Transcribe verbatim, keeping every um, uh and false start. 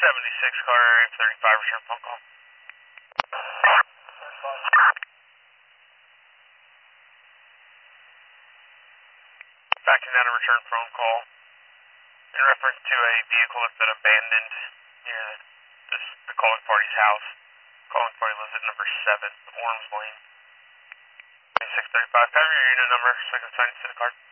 seventy-six car, Area thirty-five, return phone call. Backing down a return phone call in reference to a vehicle that's been abandoned near the, this, the calling party's house. Calling party lives at number seven, Orms Lane. six thirty-five, have your unit number so I can sign it to the card.